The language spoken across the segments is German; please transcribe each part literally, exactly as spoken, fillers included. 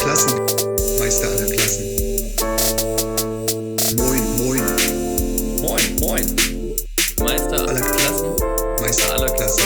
Klassen, Meister aller Klassen. Moin, moin, Moin, moin. Meister Aller Klassen. Meister aller Klassen.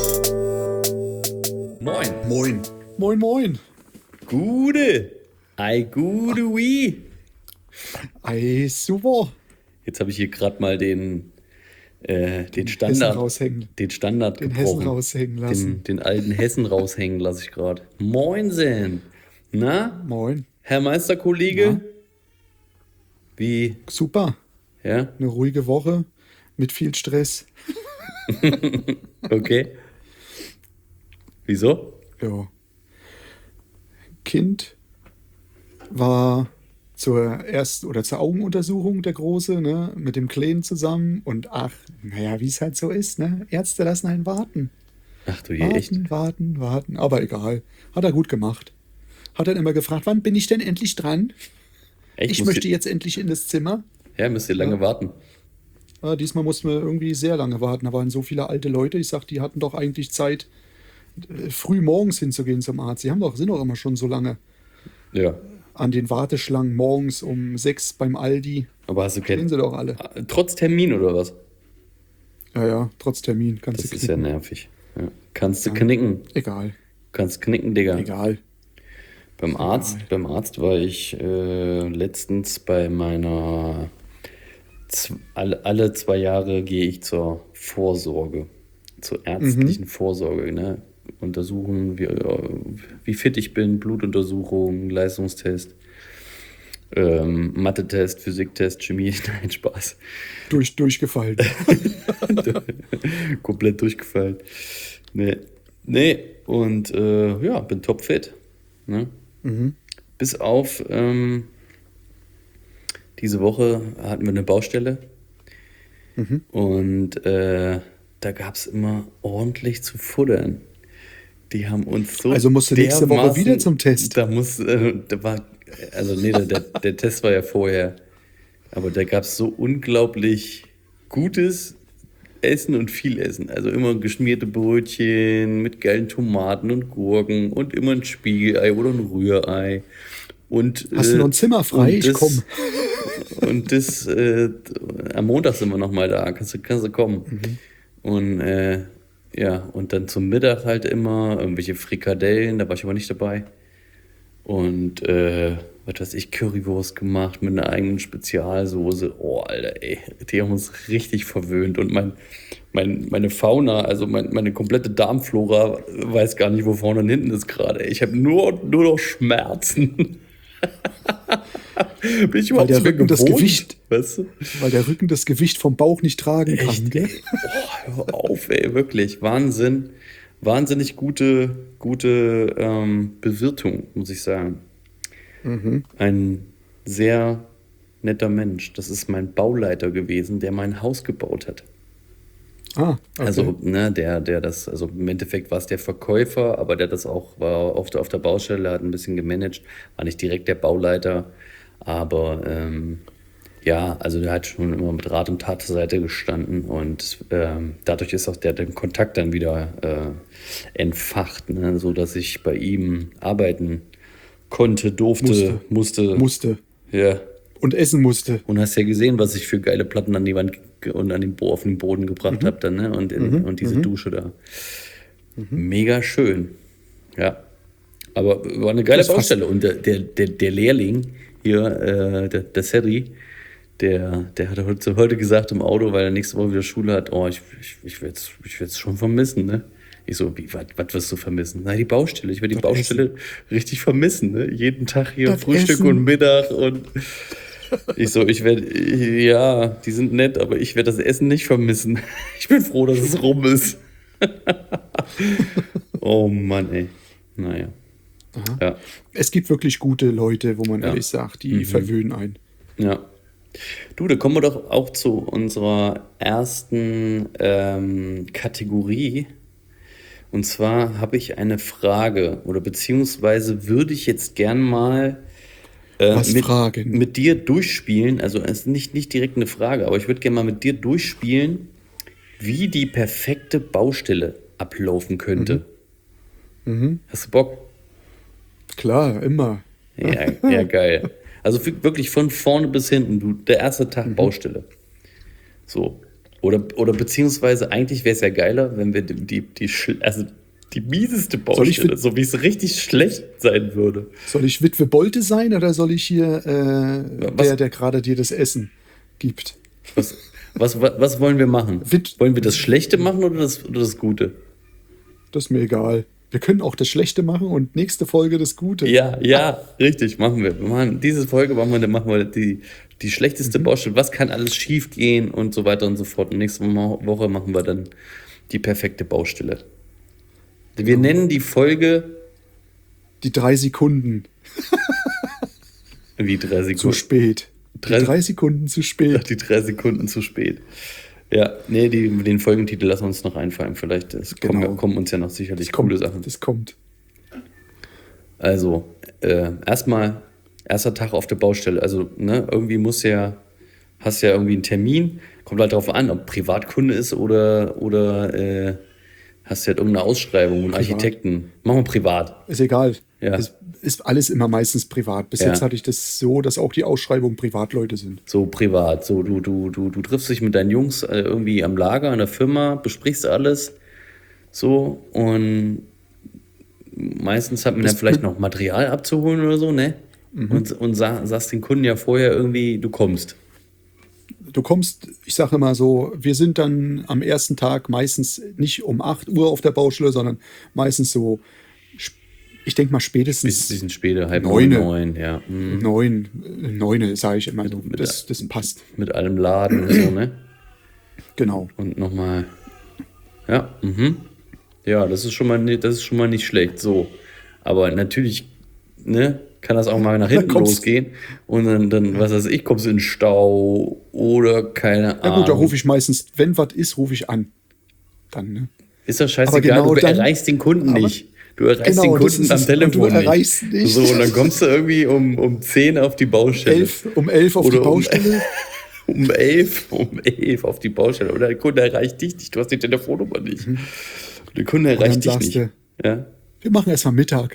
Moin. Moin. Moin, moin. Gude. Ei, gude wie. Ei, super. Jetzt habe ich hier gerade mal den, äh, den Hessen Standard, raushängen. den Standard Den gebrochen. Hessen raushängen lassen. Den, den alten Hessen raushängen lasse ich gerade. Moinsen. Na, Moin. Herr Meisterkollege? Na? Wie, Super. ja, Eine ruhige Woche mit viel Stress. okay. Wieso? Ja. Kind war zur Erst- oder zur Augenuntersuchung der Große, ne, mit dem Kleinen zusammen. Und ach, naja, wie es halt so ist, ne? Ärzte lassen einen warten. Ach du je, echt? Warten, warten, warten. Aber egal. Hat er gut gemacht. Hat dann immer gefragt, wann bin ich denn endlich dran? Echt? Ich Musst möchte ihr- jetzt endlich in das Zimmer. Ja, müsst ihr lange Ja. warten. Ja, diesmal mussten wir irgendwie sehr lange warten. Da waren so viele alte Leute. Ich sag, die hatten doch eigentlich Zeit, äh, früh morgens hinzugehen zum Arzt. Die haben doch, sind doch immer schon so lange Ja. an den Warteschlangen morgens um sechs beim Aldi. Aber hast du Kennen kein, sie doch alle. trotz Termin oder was? Ja, ja, trotz Termin. Kannst Das du ist ja knicken. nervig. Ja. Kannst du knicken. Egal, Kannst knicken, Digga. egal. Beim Arzt, beim Arzt war ich äh, letztens bei meiner z- alle, alle zwei Jahre gehe ich zur Vorsorge, zur ärztlichen Vorsorge, ne? Untersuchen, wie, äh, wie fit ich bin, Blutuntersuchung, Leistungstest, ähm, Mathe-Test, Physiktest, Chemie, nein, Spaß. Durch, durchgefallen. Komplett durchgefallen. Nee, nee, und äh, ja, bin topfit. Ne? Bis auf ähm, diese Woche hatten wir eine Baustelle und äh, da gab es immer ordentlich zu futtern. Die haben uns so Also musst du nächste Woche dermaßen- wieder zum Test. Da muss, äh, da war, also nee, der, der, der Test war ja vorher, aber da gab es so unglaublich gutes Essen und viel Essen. Also immer geschmierte Brötchen mit geilen Tomaten und Gurken und immer ein Spiegelei oder ein Rührei. Und, Hast du noch ein Zimmer frei? und Ich das- komm. Und das, äh, am Montag sind wir nochmal da, kannst du, kannst du kommen. Und äh, ja, und dann zum Mittag halt immer irgendwelche Frikadellen, da war ich aber nicht dabei. Und äh, was weiß ich, Currywurst gemacht mit einer eigenen Spezialsoße. Oh, Alter, ey, die haben uns richtig verwöhnt. Und mein, mein, meine Fauna, also mein, meine komplette Darmflora, weiß gar nicht, wo vorne und hinten ist gerade. Ich habe nur, nur noch Schmerzen. Bin ich überhaupt der so Rücken das gewohnt? Gewicht- Weißt du? Weil der Rücken das Gewicht vom Bauch nicht tragen kann. Echt, Gell? ey. Oh, hör auf, ey, wirklich. Wahnsinn. Wahnsinnig gute, gute ähm, Bewirtung, muss ich sagen. Ein sehr netter Mensch. Das ist mein Bauleiter gewesen, der mein Haus gebaut hat. Ah, okay. Also, ne, der, der das, also im Endeffekt war es der Verkäufer, aber der das auch war auf der, auf der Baustelle, hat ein bisschen gemanagt, war nicht direkt der Bauleiter, aber ähm, ja, also der hat schon immer mit Rat und Tat zur Seite gestanden und ähm, dadurch ist auch der den Kontakt dann wieder äh, entfacht, ne, so dass ich bei ihm arbeiten konnte, durfte, musste, musste. ja. Und essen musste. Und hast ja gesehen, was ich für geile Platten an die Wand ge- und an den, Bo auf den Boden gebracht habe dann, ne? Und, in, und diese Dusche da. Mega schön. Ja. Aber war eine geile Das passt. Baustelle. Und der, der, der, der Lehrling hier, äh, der, der Seri, der, der hat heute, heute gesagt im Auto, weil er nächste Woche wieder Schule hat, oh, ich, ich, ich werde es ich werd's schon vermissen, ne? Ich so, wie, was, was wirst du vermissen? Na, die Baustelle. Ich werde die Das Baustelle richtig vermissen, ne? Jeden Tag hier Das Frühstück Essen. und Mittag und ich so, ich werde, ja, die sind nett, aber ich werde das Essen nicht vermissen. Ich bin froh, dass es rum ist. Oh Mann, ey. Naja. Ja, Es gibt wirklich gute Leute, wo man Ja. ehrlich sagt, die verwöhnen einen. ja. Du, da kommen wir doch auch zu unserer ersten ähm, Kategorie. Und zwar habe ich eine Frage oder beziehungsweise würde ich jetzt gern mal äh, Was mit, fragen? mit dir durchspielen. Also es ist nicht, nicht direkt eine Frage, aber ich würde gerne mal mit dir durchspielen, wie die perfekte Baustelle ablaufen könnte. Hast du Bock? Klar, immer. Ja, ja, geil. Also für- wirklich von vorne bis hinten, du, der erste Tag Baustelle. So. Oder, oder beziehungsweise eigentlich wäre es ja geiler, wenn wir die, die, die, schl- also die mieseste ich Baustelle, mit- so wie es richtig schlecht sein würde. Soll ich Witwe Bolte sein oder soll ich hier äh, Was- der, der gerade dir das Essen gibt? Was, was, was, was wollen wir machen? Wit- Wollen wir das Schlechte machen oder das, oder das Gute? Das ist mir egal. Wir können auch das Schlechte machen und nächste Folge das Gute. Ja, ja, richtig, machen wir. Wir machen diese Folge machen wir, dann machen wir die, die schlechteste Baustelle. Was kann alles schief gehen und so weiter und so fort. Und nächste Mo- Woche machen wir dann die perfekte Baustelle. Wir nennen die Folge Die drei Sekunden wie drei zu Sekunden. spät. Die Drei- drei Sekunden zu spät. Die drei Sekunden zu spät. Ja, nee, die, den Folgentitel lassen wir uns noch einfallen. Vielleicht es kommen, Genau. kommen uns ja noch sicherlich Das kommt, coole Sachen. das kommt. Also, äh, erstmal, erster Tag auf der Baustelle. Also, ne, irgendwie muss ja, hast ja irgendwie einen Termin. Kommt halt darauf an, ob Privatkunde ist oder, oder äh, hast du halt irgendeine Ausschreibung, einen Architekten. Machen wir privat. Ist egal. Ja. Es ist alles immer meistens privat. Bis Ja. jetzt hatte ich das so, dass auch die Ausschreibungen Privatleute sind. So privat. So, du, du, du, du triffst dich mit deinen Jungs äh, irgendwie am Lager, in der Firma, besprichst alles. So, und meistens hat man Das ja vielleicht mit- noch Material abzuholen oder so, ne? Und, und sa sagst den Kunden ja vorher irgendwie, du kommst. Du kommst, ich sage immer so, wir sind dann am ersten Tag meistens nicht um acht Uhr auf der Baustelle, sondern meistens so, sp- ich denke mal spätestens Bisschen später, halb Neune. neun, neun, ja. Mhm. neun, äh, neune, sage ich immer so. Mit- Das, das passt. Mit allem Laden und so, ne? Genau. Und nochmal, ja, mhm. Ja, das ist schon mal, ni- das ist schon mal nicht schlecht, so. Aber natürlich, ne, kann das auch mal nach hinten kommst- losgehen und dann, dann, was weiß ich, kommst du in den Stau oder keine Ja Ahnung. gut, da rufe ich meistens, wenn was ist, rufe ich an. Dann, ne? Ist das scheißegal, genau du dann- erreichst den Kunden aber- nicht. Du erreichst Genau, den das Kunden ist am es. Telefon Und du erreichst nicht. So, und dann kommst du irgendwie um, um zehn auf die Baustelle. Elf, um elf auf Oder die um- Baustelle. Um elf, um elf auf die Baustelle. Oder der Kunde erreicht dich nicht, du hast die Telefonnummer nicht. Der Kunde Mhm. dann erreicht dich sagst nicht. du- Ja. Wir machen erstmal Mittag.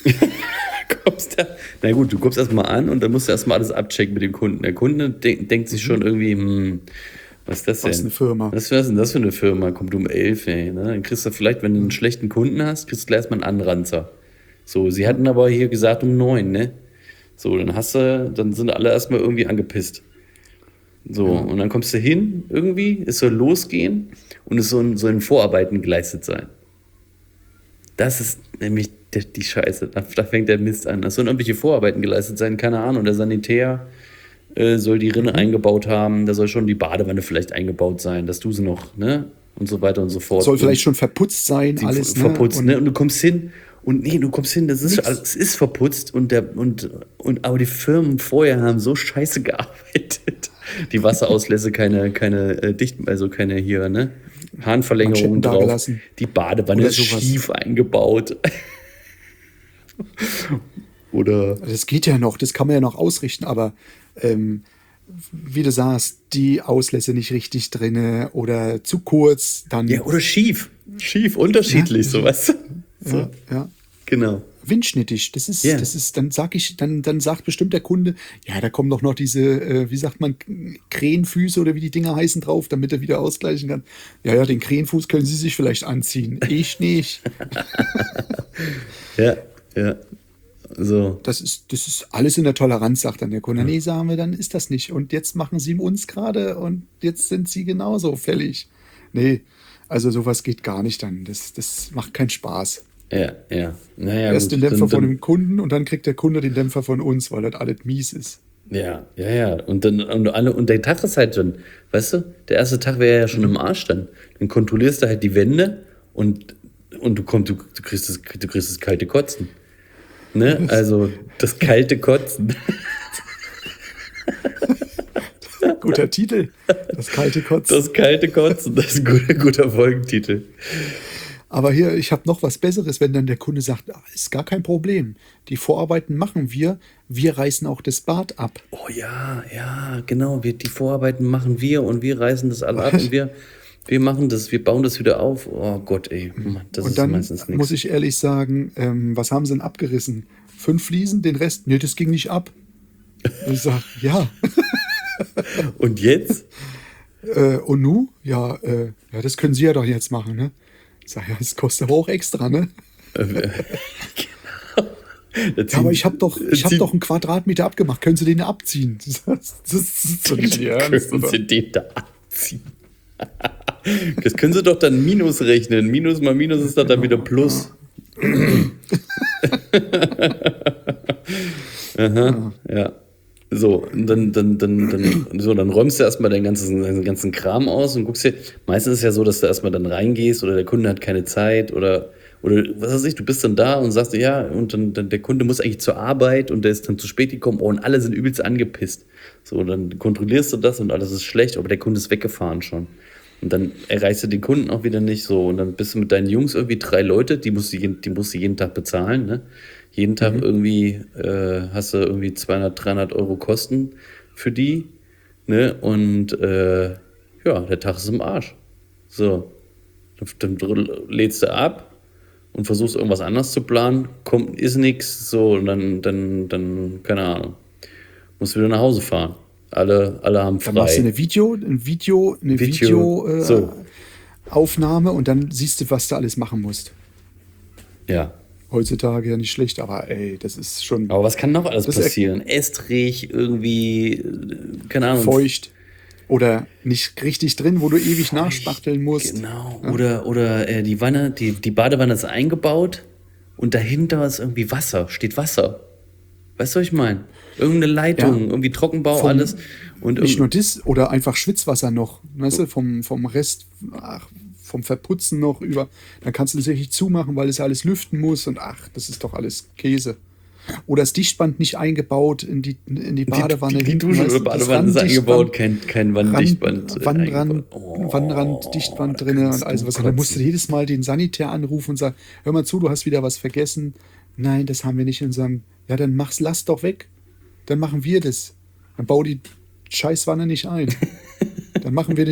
Kommst da, na gut, du kommst erstmal an und dann musst du erstmal alles abchecken mit dem Kunden. Der Kunde de denkt sich schon irgendwie, hm, was ist das denn? Was eine Firma. Was ist denn das für eine Firma? Kommt um elf, ey. Ne? Dann kriegst du vielleicht, wenn du einen schlechten Kunden hast, kriegst du gleich erstmal einen Anranzer. So, sie hatten aber hier gesagt um neun, ne? So, dann hast du, dann sind alle erstmal irgendwie angepisst. So, und dann kommst du hin, irgendwie, es soll losgehen und es sollen, sollen Vorarbeiten geleistet sein. Das ist nämlich der, die Scheiße. Da, da fängt der Mist an. Es sollen irgendwelche Vorarbeiten geleistet sein, keine Ahnung. Der Sanitär äh, soll die Rinne eingebaut haben, da soll schon die Badewanne vielleicht eingebaut sein, dass du sie noch, ne? Und so weiter und so fort. Soll Und vielleicht schon verputzt sein, die alles. ver- verputzt, Und ne? Und du kommst hin und nee, du kommst hin, das ist Nix. alles, es ist verputzt und der und und aber die Firmen vorher haben so scheiße gearbeitet. Die Wasserauslässe keine keine äh, dicht, also keine hier, ne? Hahnverlängerungen Manschetten drauf. dagelassen. Die Badewanne Oder ist sowas. schief eingebaut. Oder Das geht ja noch, das kann man ja noch ausrichten, aber ähm, wie du sagst, die Auslässe nicht richtig drinne oder zu kurz, dann ja, oder schief. Schief, unterschiedlich, Ja. so weißt du? So, ja, ja. genau. Windschnittig. Das ist, Ja. das ist, dann sag ich, dann, dann sagt bestimmt der Kunde, ja, da kommen doch noch diese, äh, wie sagt man, Krähenfüße oder wie die Dinger heißen drauf, damit er wieder ausgleichen kann. Ja, ja, den Krähenfuß können Sie sich vielleicht anziehen. Ich nicht. Ja, ja. So. Das ist, das ist alles in der Toleranz, sagt dann der Kunde. Nee, sagen wir, dann ist das nicht. Und jetzt machen Sie uns gerade und jetzt sind Sie genauso fällig. Nee, also sowas geht gar nicht dann. Das, das macht keinen Spaß. Ja, ja. Naja, Erst gut, den Dämpfer dann- von dann- dem Kunden und dann kriegt der Kunde den Dämpfer von uns, weil das alles mies ist. Ja, ja, ja. Und dann und alle und der Tag ist halt schon, weißt du, der erste Tag wäre ja schon im Arsch dann. Dann kontrollierst du halt die Wände und, und du kommst, du, du kriegst das, du kriegst das kalte Kotzen. Ne? Also das kalte Kotzen. Guter Titel. Das kalte Kotzen. Das kalte Kotzen, das ist ein guter, guter Folgentitel. Aber hier, ich habe noch was Besseres, wenn dann der Kunde sagt, ah, ist gar kein Problem. Die Vorarbeiten machen wir, wir reißen auch das Bad ab. Oh ja, ja, genau. Wir, die Vorarbeiten machen wir und wir reißen das alle ab und wir, wir machen das, wir bauen das wieder auf. Oh Gott, ey, Mann, das und ist dann meistens nichts. muss ich ehrlich sagen, ähm, was haben sie denn abgerissen? fünf Fliesen, den Rest, nee, das ging nicht ab. Und ich sag, ja. Und jetzt? Äh, und nu? Ja, äh, ja, das können Sie ja doch jetzt machen, ne? Ich sag, ja, das kostet aber auch extra, ne? Genau. Ja, aber ich habe doch, ich hab doch einen Quadratmeter abgemacht. Können Sie den abziehen? Das, das, das ist doch nicht Ihr Ernst, Können oder? Sie den da abziehen? Das können Sie doch dann Minus rechnen. Minus mal Minus ist doch dann wieder Plus. Aha, ja. So, und dann, dann, dann, dann, so, dann räumst du erstmal deinen ganzen, deinen ganzen Kram aus und guckst dir. Meistens ist es ja so, dass du erstmal dann reingehst oder der Kunde hat keine Zeit oder, oder was weiß ich, du bist dann da und sagst, ja, und dann, dann der Kunde muss eigentlich zur Arbeit und der ist dann zu spät gekommen, oh, und alle sind übelst angepisst. So, dann kontrollierst du das und alles ist schlecht, aber der Kunde ist weggefahren schon. Und dann erreichst du den Kunden auch wieder nicht so. Und dann bist du mit deinen Jungs irgendwie drei Leute, die musst du jeden, die musst du jeden Tag bezahlen. Ne? Jeden Tag Mhm. irgendwie äh, hast du irgendwie zweihundert, dreihundert Euro Kosten für die. Ne? Und äh, ja, der Tag ist im Arsch. So, dann, dann lädst du ab und versuchst irgendwas anderes zu planen. Kommt, ist nix. So, und dann, dann, dann, keine Ahnung, musst du wieder nach Hause fahren. Alle, alle haben Dann machst du frei. eine Video, ein Video, eine Video, Video, äh, so. Aufnahme und dann siehst du, was du alles machen musst. Ja. Heutzutage ja nicht schlecht, aber ey, das ist schon Aber was kann noch alles Das er- passieren? Estrich, irgendwie, äh, keine Ahnung. feucht oder nicht richtig drin, wo du ewig nachspachteln musst. Genau. Oder, oder äh, die Wanne, die, die Badewanne ist eingebaut und dahinter ist irgendwie Wasser, steht Wasser. Weißt du, was ich meine? Irgendeine Leitung, Ja. irgendwie Trockenbau, Vom- alles. Und Nicht nur irgend- das, oder einfach Schwitzwasser noch, weißt du, vom, vom Rest, ach, vom Verputzen noch über. Dann kannst du das richtig zumachen, weil es alles lüften muss und ach, das ist doch alles Käse. Oder das Dichtband nicht eingebaut in die, in die Badewanne. Die, die hinten, Dusche weißt oder du, das Badewanne ist Randdichtband, eingebaut, kein, kein Wanddichtband. Rand, Wannenrand, eingebaut. Oh, Wannenrand-Dichtband da drin und kannst also du was. Und dann musst du kotzen. jedes Mal den Sanitär anrufen und sagen, hör mal zu, du hast wieder was vergessen. Nein, das haben wir nicht in unserem. Ja, dann mach's, lass doch weg. Dann machen wir das. Dann bau die Scheißwanne nicht ein. Dann machen wir eine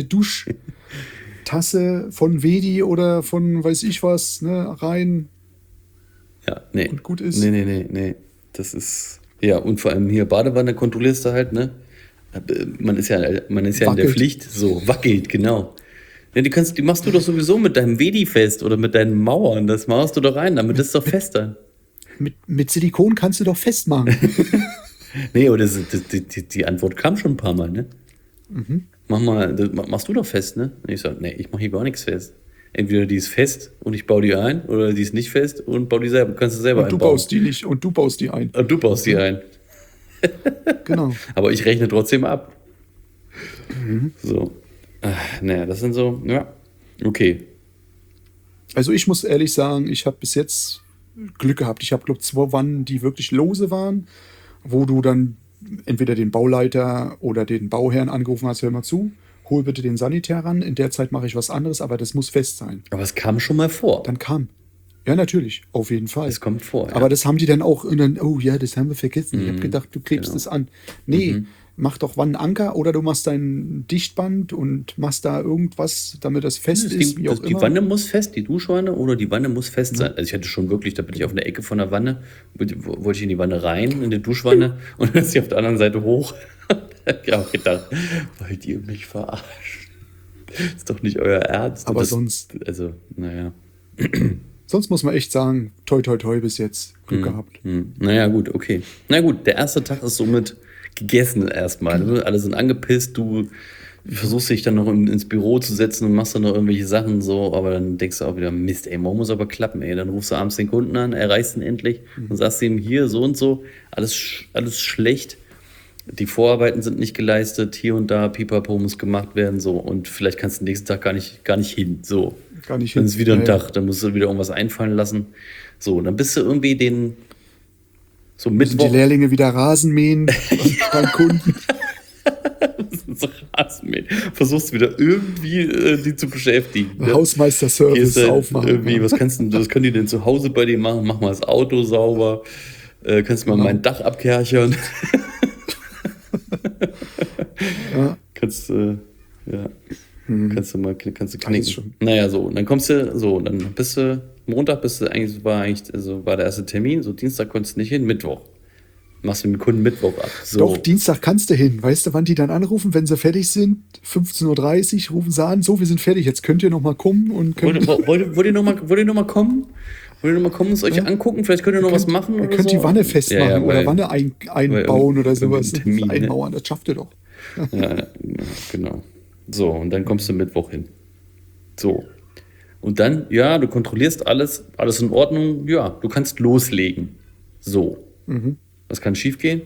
Duschtasse von Wedi oder von weiß ich was, ne, rein. Ja, nee. Und gut ist. Nee, nee, nee, nee. Das ist. Ja, und vor allem hier Badewanne kontrollierst du halt, ne? Man ist ja, man ist ja in der Wackelt. Pflicht. So, wackelt, genau. Ja, die, kannst, die machst du doch sowieso mit deinem Wedi fest oder mit deinen Mauern. Das machst du doch rein, damit ist es doch fester. Mit, mit Silikon kannst du doch festmachen. Nee, aber das, das, die, die, die Antwort kam schon ein paar Mal, ne? Mhm. Mach mal, das machst du doch fest, ne? Und ich sag, nee, ich mach hier gar nichts fest. Entweder die ist fest und ich baue die ein, oder die ist nicht fest und baue die selber. Kannst du selber Und du einbauen. baust die nicht und du baust die ein. Und du baust die ein. Genau. Aber ich rechne trotzdem ab. So. Ach, naja, das sind so, ja. Okay. Also ich muss ehrlich sagen, ich habe bis jetzt Glück gehabt. Ich habe, glaube ich, zwei Wannen, die wirklich lose waren, wo du dann entweder den Bauleiter oder den Bauherrn angerufen hast, hör mal zu, hol bitte den Sanitär ran, in der Zeit mache ich was anderes, aber das muss fest sein. Aber es kam schon mal vor. Dann kam. Ja, natürlich, auf jeden Fall. Es kommt vor, ja. Aber das haben die dann auch, und dann, oh ja, das haben wir vergessen. Ich habe gedacht, du klebst genau. es an. Nee, mach doch Wannenanker oder du machst dein Dichtband und machst da irgendwas, damit das fest ist, die, wie auch das, die immer. Wanne muss fest, die Duschwanne oder die Wanne muss fest sein. Also ich hatte schon wirklich, da bin ich auf einer Ecke von der Wanne, wo- wollte ich in die Wanne rein, in die Duschwanne und dann ist sie auf der anderen Seite hoch. Da hab ich auch gedacht, wollt ihr mich verarschen? Ist doch nicht euer Ernst. Und Aber das, sonst- Also, naja. Sonst muss man echt sagen, toi toi toi bis jetzt Mhm. Glück gehabt. Hm. Naja, gut, okay. Na gut, der erste Tag ist somit gegessen erstmal. Ne? Alle sind angepisst, du versuchst dich dann noch in, ins Büro zu setzen und machst dann noch irgendwelche Sachen so, aber dann denkst du auch wieder, Mist, ey, morgen muss aber klappen, ey. Dann rufst du abends den Kunden an, erreichst ihn endlich und sagst ihm hier so und so, alles, sch- alles schlecht. Die Vorarbeiten sind nicht geleistet, hier und da, Pipapo muss gemacht werden, so. Und vielleicht kannst du den nächsten Tag gar nicht, gar nicht hin, so. Gar nicht Dann hin. ist wieder ein Ja, ja. Tag, dann musst du wieder irgendwas einfallen lassen. So, dann bist du irgendwie den, so Müssen die Mittwoch, Lehrlinge wieder Rasen mähen beim Kunden. so Rasenmähen. Versuchst wieder irgendwie äh, die zu beschäftigen. Ne? Hausmeister-Service Gehst du aufmachen. irgendwie, was kannst du, was können die denn zu Hause bei dir machen? Mach mal das Auto sauber. Äh, kannst du mal Genau. mein Dach abkerchern? Ja. Kannst du, äh, ja. Kannst du mal, kannst du Alles knicken. schon. Naja, so, und dann kommst du, so, und dann bist du Montag bist du eigentlich, war eigentlich, also war der erste Termin, so Dienstag konntest du nicht hin, Mittwoch. Machst du mit dem Kunden Mittwoch ab. So. Doch, Dienstag kannst du hin. Weißt du, wann die dann anrufen, wenn sie fertig sind? fünfzehn Uhr dreißig rufen sie an, so, wir sind fertig, jetzt könnt ihr noch mal kommen. Und könnt Wollt, wollt, wollt ihr noch mal, wollt ihr noch mal kommen? Wollt ihr noch mal kommen, es euch Ja. angucken? Vielleicht könnt ihr noch Ihr was könnt, machen ihr oder könnt so? die Wanne festmachen Ja, ja, oder weil- Wanne ein, einbauen weil oder irgendein sowas. Termin, ne? Einmauern, das schafft ihr doch. Ja, ja, genau. So, und dann kommst du Mittwoch hin. So. Und dann, ja, du kontrollierst alles, alles in Ordnung, ja, du kannst loslegen. So. Mhm. Was kann schief gehen?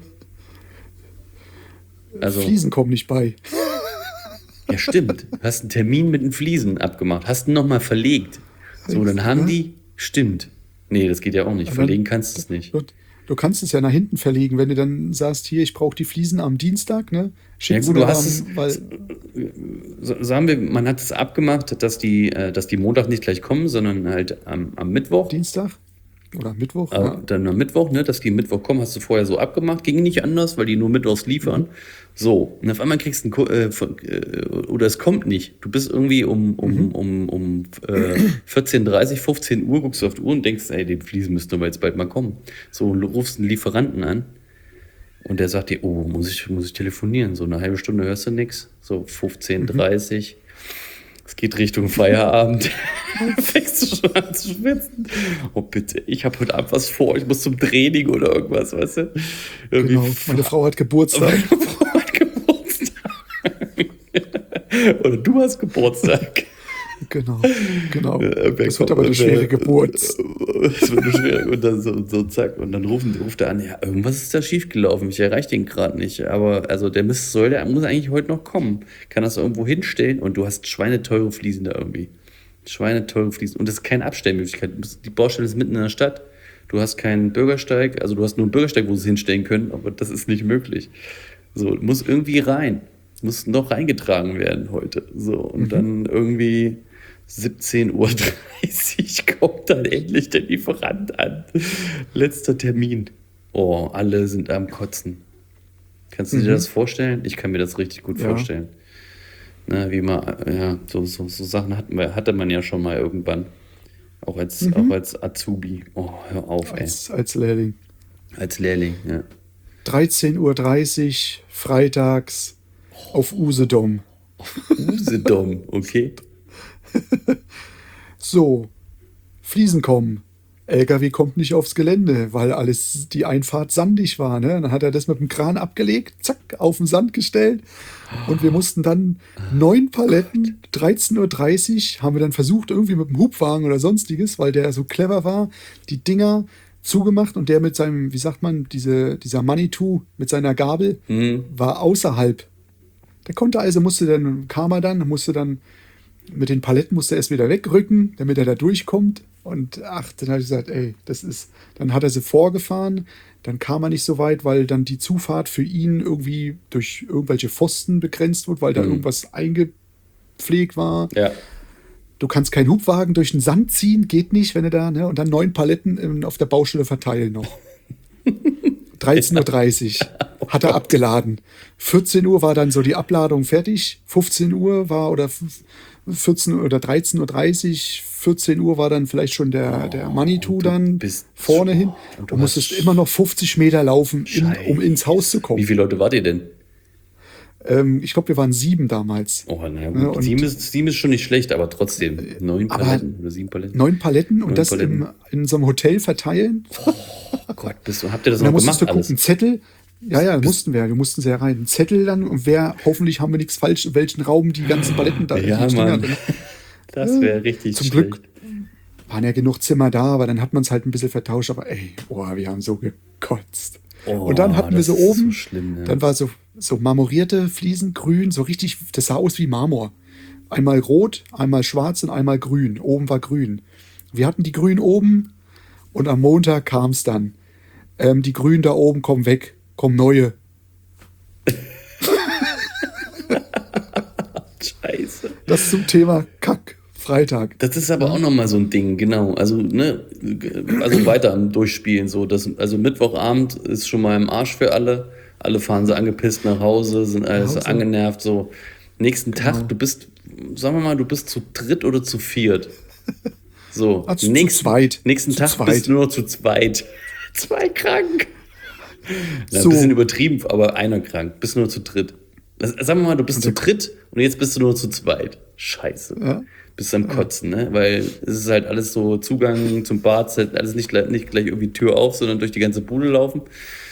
Also, Fliesen kommen nicht bei. ja, stimmt. Du hast einen Termin mit den Fliesen abgemacht, hast ihn nochmal verlegt. So, dann haben die, stimmt. Nee, das geht ja auch nicht. Aber dann- Verlegen kannst du es nicht. Du, du kannst es ja nach hinten verlegen, wenn du dann sagst, hier, ich brauche die Fliesen am Dienstag, ne? Schickst Ja, gut, du du dann hast am- weil, So- Sagen wir, man hat es abgemacht, dass die, äh, dass die Montag nicht gleich kommen, sondern halt am, am Mittwoch. Dienstag oder Mittwoch. Äh, Ja. Dann am Mittwoch, ne, dass die Mittwoch kommen, hast du vorher so abgemacht, ging nicht anders, weil die nur mittwochs liefern. So, und auf einmal kriegst du einen, Ko- äh, von, äh, oder es kommt nicht. Du bist irgendwie um, um, um, um äh, vierzehn Uhr dreißig, fünfzehn Uhr, guckst du auf die Uhr und denkst, ey, die Fliesen müssten aber jetzt bald mal kommen. So, und du rufst einen Lieferanten an und der sagt dir, oh, muss ich, muss ich telefonieren? So eine halbe Stunde hörst du nichts. So fünfzehn Uhr dreißig. Es geht Richtung Feierabend. Fängst du schon an zu schwitzen. Oh bitte, ich habe heute Abend was vor. Ich muss zum Training oder irgendwas, weißt du? Irgendwie Genau, meine Frau hat Geburtstag. Meine Frau hat Geburtstag. Oder du hast Geburtstag. Genau, genau. Äh, wer Das wird kommt- aber eine wer- schwere Geburt. Das wird eine schwere und dann so, so zack. Und dann rufen, ruft er an, ja, irgendwas ist da schiefgelaufen. Ich erreiche den gerade nicht. Aber also der Mist soll, der muss eigentlich heute noch kommen. Kann das irgendwo hinstellen und du hast schweineteure Fliesen da irgendwie. Schweineteure Fliesen. Und das ist keine Abstellmöglichkeit. Die Baustelle ist mitten in der Stadt. Du hast keinen Bürgersteig, also du hast nur einen Bürgersteig, wo sie es hinstellen können, aber das ist nicht möglich. So, muss irgendwie rein. Muss noch reingetragen werden heute. So, und dann irgendwie siebzehn Uhr dreißig kommt dann endlich der Lieferant an. Letzter Termin. Oh, alle sind am Kotzen. Kannst du dir das vorstellen? Ich kann mir das richtig gut Ja. vorstellen. Na, wie man, ja, so, so, so Sachen hatten wir, hatte man ja schon mal irgendwann. Auch als, auch als Azubi. Oh, hör auf, ey. Als, als Lehrling. Als Lehrling, ja. dreizehn Uhr dreißig, freitags auf Usedom. Usedom, okay. So, Fliesen kommen. L K W kommt nicht aufs Gelände, weil alles die Einfahrt sandig war. Ne? Dann hat er das mit dem Kran abgelegt, zack, auf den Sand gestellt. Und wir mussten dann neun Paletten, dreizehn Uhr dreißig, haben wir dann versucht, irgendwie mit dem Hubwagen oder sonstiges, weil der so clever war, die Dinger zugemacht und der mit seinem, wie sagt man, diese, dieser Manitou mit seiner Gabel Mhm. war außerhalb. Der konnte also, musste dann, kam er dann, musste dann mit den Paletten musste er erst wieder wegrücken, damit er da durchkommt. Und ach, dann habe ich gesagt, ey, das ist, dann hat er sie vorgefahren, dann kam er nicht so weit, weil dann die Zufahrt für ihn irgendwie durch irgendwelche Pfosten begrenzt wird, weil da Mhm. irgendwas eingepflegt war. Ja. Du kannst keinen Hubwagen durch den Sand ziehen, geht nicht, wenn er da, ne? Und dann neun Paletten in, auf der Baustelle verteilen noch. dreizehn Uhr dreißig hat er abgeladen. vierzehn Uhr war dann so die Abladung fertig. fünfzehn Uhr war oder f- vierzehn Uhr oder dreizehn Uhr dreißig, vierzehn Uhr war dann vielleicht schon der, der Manitou du dann bist- vorne hin. und du Du musstest hast- immer noch fünfzig Meter laufen, in, um Scheiße. ins Haus zu Wie kommen. viele Leute wart ihr denn? Ähm, ich glaube, wir waren sieben damals. Oh, naja, Ja, gut. und- sieben, ist, sieben ist schon nicht schlecht, aber trotzdem. Neun aber Paletten oder sieben Paletten. Neun Paletten und Neun das Paletten. Im, in so einem Hotel verteilen. Oh Gott, bist du, habt ihr das Und dann noch musstest gemacht du gucken, alles? Zettel. Ja, ja, mussten wir. Wir mussten sehr rein. Ein Zettel dann und wer, hoffentlich haben wir nichts falsch, in welchen Raum die ganzen Paletten da Ja, die Mann. Dinger- Das wäre richtig Zum schlecht. Glück waren ja genug Zimmer da, aber dann hat man es halt ein bisschen vertauscht. Aber ey, boah, wir haben so gekotzt. Oh, und dann hatten wir das so ist so oben, schlimm, ja. dann war so, so marmorierte Fliesen, grün, so richtig, das sah aus wie Marmor. Einmal rot, einmal schwarz und einmal grün. Oben war grün. Wir hatten die grün oben und am Montag kam es dann. Ähm, die grünen da oben kommen weg, kommen neue. Scheiße. Das zum Thema Kack. Freitag. Das ist aber auch nochmal so ein Ding, genau. Also, ne, also weiter am Durchspielen. So, das, also Mittwochabend ist schon mal im Arsch für alle. Alle fahren so angepisst nach Hause, sind alles Hause. angenervt. So, nächsten Genau. Tag, du bist, sagen wir mal, du bist zu dritt oder zu viert. So, Ah, zu- zu nächsten, zweit. nächsten Zu Tag zweit. bist du nur noch zu zweit. Zwei krank. Na, So. Ein bisschen übertrieben, aber einer krank. Bist nur zu dritt. Das- Sagen wir mal, du bist zu dritt und jetzt bist du nur zu zweit. Scheiße. Ja. Bist am Kotzen, ne? Weil es ist halt alles so Zugang zum Bad, ist halt alles nicht, gleich- nicht gleich irgendwie Tür auf, sondern durch die ganze Bude laufen.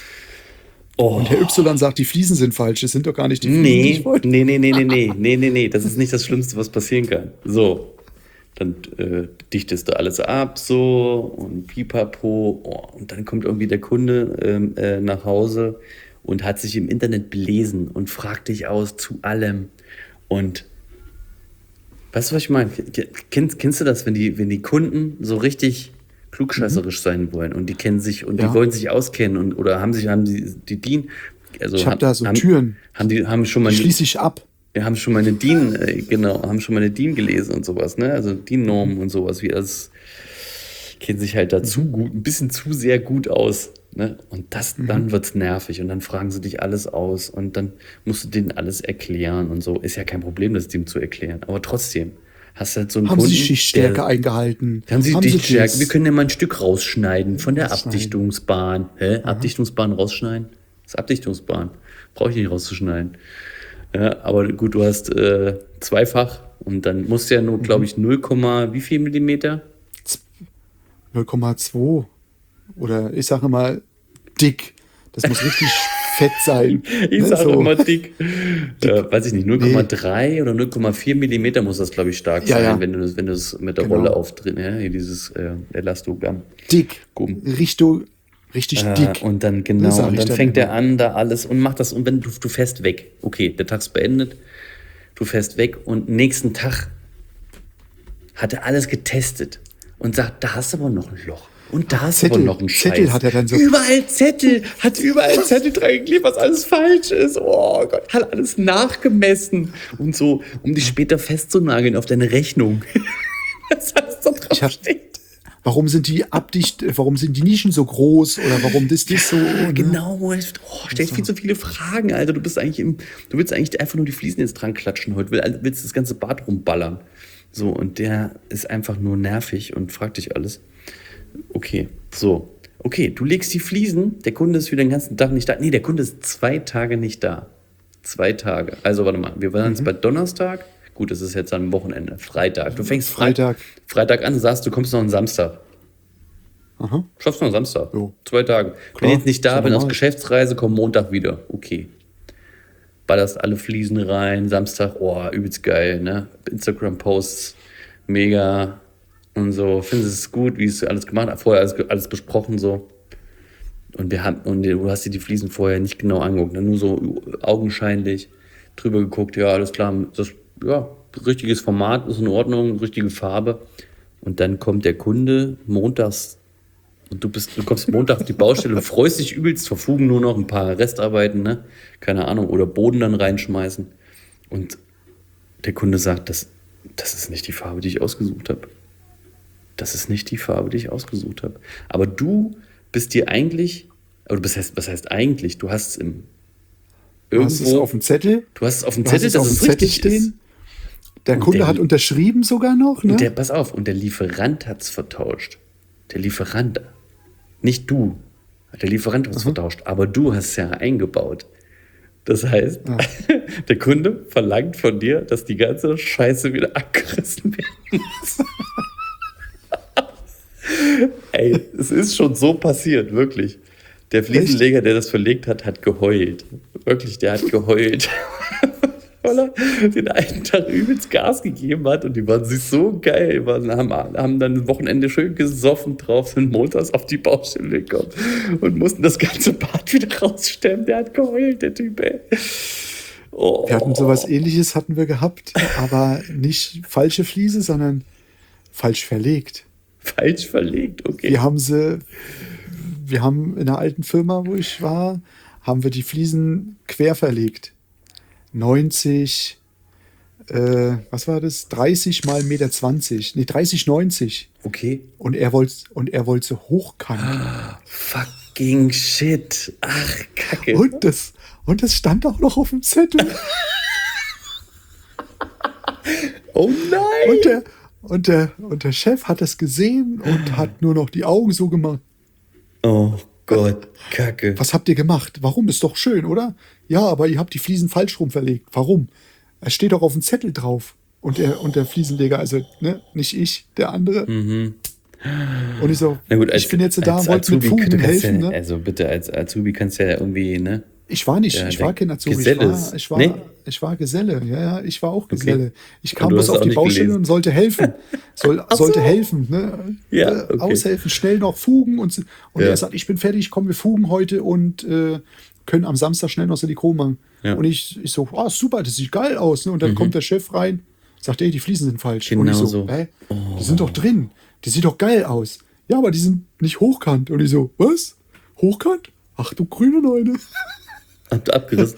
Oh. Und Herr Y sagt, die Fliesen sind falsch. Das sind doch gar nicht die Fliesen, die Nee, ich wollte. nee, nee, nee, nee, nee, nee, nee, nee, das ist nicht das Schlimmste, was passieren kann. So, dann äh, dichtest du alles ab, so, und pipapo, oh, und dann kommt irgendwie der Kunde ähm, äh, nach Hause und hat sich im Internet belesen und fragt dich aus zu allem. Und weißt du, was ich meine? Kennst, kennst du das, wenn die, wenn die Kunden so richtig klugscheißerisch sein wollen und die kennen sich und Ja. die wollen sich auskennen und oder haben sich, haben die, die DIN, also Ich hab haben- da so haben, Türen. Haben die, haben schon mal Die schließe ich ab. wir haben schon mal eine DIN, äh, genau, haben schon mal eine DIN gelesen und sowas, ne? Also DIN-Normen und sowas, wie das kennen sich halt dazu gut, ein bisschen zu sehr gut aus, ne? Und das, dann wird's nervig und dann fragen sie dich alles aus und dann musst du denen alles erklären und so. Ist ja kein Problem, das dem zu erklären, aber trotzdem hast du halt so einen Haben Kunden, Sie Schichtstärke der, eingehalten? haben Sie Haben Dichtstärke? das? Wir können ja mal ein Stück rausschneiden von der Rausschneiden. Abdichtungsbahn. Hä? Abdichtungsbahn rausschneiden? Das ist Abdichtungsbahn. Brauche ich nicht rauszuschneiden. Ja, aber gut, du hast äh, zweifach und dann musst du ja nur, glaube ich, null, wie viel Millimeter? null Komma zwei. Oder ich sage mal dick. Das muss richtig fett sein. Ich Ne, sage so. immer dick. Äh, weiß ich nicht, null Komma drei oder null Komma vier Millimeter muss das, glaube ich, stark Ja, sein, ja. wenn du das, wenn du es mit der Genau. Rolle aufdrehen, ja, hier dieses äh, Elastogramm. Dick. Gumm. Richtung, richtig Äh, dick. Und dann, Ne, genau, sag und ich dann dann fängt immer. er an, da alles und macht das und wenn du, du fährst weg. Okay, der Tag ist beendet, du fährst weg und nächsten Tag hat er alles getestet und sagt, da ist aber noch ein Loch. Und da ist Zettel. aber noch ein Scheiß. Zettel hat er dann so- Überall Zettel, hat überall Zettel dran geklebt, was alles falsch ist. Oh Gott, hat alles nachgemessen und so, um dich später festzunageln auf deine Rechnung. Was alles da drauf Ich hab- steht. Warum sind die abdicht, warum sind die Nischen so groß oder warum das nicht so? Ne? Genau, oh, stellst viel zu viele Fragen, Alter. Du bist eigentlich im, du willst eigentlich einfach nur die Fliesen jetzt dran klatschen heute, will- willst das ganze Bad rumballern. So, und der ist einfach nur nervig und fragt dich alles. Okay, so. Okay, du legst die Fliesen, der Kunde ist wieder den ganzen Tag nicht da. Nee, der Kunde ist zwei Tage nicht da. Zwei Tage. Also, warte mal, wir waren Mhm. jetzt bei Donnerstag. Gut, das ist jetzt am Wochenende. Freitag. Du fängst Fre- Freitag. Freitag an und sagst, du kommst noch am Samstag. Aha. Schaffst du noch Samstag. Jo. Zwei Tage. Wenn Klar, ich jetzt nicht da ist ja bin, auf normal. Geschäftsreise, komm Montag wieder. Okay. Ballerst alle Fliesen rein. Samstag, oh, übelst geil, ne? Instagram-Posts, mega und so. Findest es gut, wie es alles gemacht hat. Vorher alles, alles besprochen so. Und wir haben, und du hast dir die Fliesen vorher nicht genau angeguckt, ne? Nur so augenscheinlich drüber geguckt, ja, alles klar, das, ja, richtiges Format ist in Ordnung, richtige Farbe. Und dann kommt der Kunde montags und du bist, du kommst Montag auf die Baustelle und freust dich übelst, verfugen nur noch ein paar Restarbeiten, ne? Keine Ahnung, oder Boden dann reinschmeißen. Und der Kunde sagt, das, das ist nicht die Farbe, die ich ausgesucht habe. Das ist nicht die Farbe, die ich ausgesucht habe. Aber du bist dir eigentlich, oder was heißt, was heißt eigentlich? Du hast es im Du hast es irgendwo, auf dem Zettel. du hast es auf dem Du hast Zettel, es dass auf dem es Zettel richtig stehen. ist. Der Und Kunde der- hat unterschrieben sogar noch. Ne? Und der, pass auf, und der Lieferant hat es vertauscht. Der Lieferant, nicht du. Der Lieferant hat es vertauscht, aber du hast es ja eingebaut. Das heißt, der Kunde verlangt von dir, dass die ganze Scheiße wieder abgerissen werden muss. Ey, es ist schon so passiert, wirklich. Der Fliesenleger, der das verlegt hat, hat geheult. Wirklich, der hat geheult. Weil er den einen Tag übelst Gas gegeben hat und die waren sich so geil, waren, haben, haben dann ein Wochenende schön gesoffen drauf, sind montags auf die Baustelle gekommen und mussten das ganze Bad wieder rausstemmen. Der hat geheult, der Typ, ey. Oh. Wir hatten sowas Ähnliches hatten wir gehabt, aber nicht falsche Fliese, sondern falsch verlegt. Falsch verlegt, okay. Wir haben sie, wir haben in der alten Firma, wo ich war, haben wir die Fliesen quer verlegt. neunzig, äh, was war das? dreißig mal eins Meter zwanzig. Nee, dreißig, neunzig. Okay. Und er wollte und er wollte hochkant. Fucking shit. Ach, Kacke. Und das, und das stand auch noch auf dem Zettel. Oh nein. Und der, Und der, und der Chef hat das gesehen und hat nur noch die Augen so gemacht. Oh Gott, Kacke. Was habt ihr gemacht? Warum? Ist doch schön, oder? Ja, aber ihr habt die Fliesen falsch rum verlegt. Warum? Es steht doch auf dem Zettel drauf. Und der, und der Fliesenleger, also ne, nicht ich, der andere. Mhm. Und ich so, Na gut, als, ich bin jetzt da, als wollte mit Azubi, Fugen du kannst helfen. ja, Ne? also bitte, als Azubi kannst du ja irgendwie, ne? Ich war nicht, Ja, ich der war kein Azubi, ich Geselle war, ist- ich war, Nee? ich war Geselle, ja, ja, ich war auch Okay. Geselle. Ich Und kam du bloß hast auf auch die nicht Baustelle gelesen. und sollte helfen. Soll, Ach so. sollte helfen, ne? Ja, Äh, okay. Aushelfen, schnell noch Fugen und, so- und Ja. er sagt, ich bin fertig, komm, wir fugen heute und äh, können am Samstag schnell noch Silikon machen. Ja. Und ich, ich so, ah, super, das sieht geil aus. Ne? Und dann kommt der Chef rein, sagt, ey, die Fliesen sind falsch. und ich Genau so, so. hä? Die sind doch drin. Die sieht doch geil aus. Ja, aber die sind nicht hochkant. Und ich so, was? Hochkant? Ach du grüne Neune. Habt ihr abgerissen?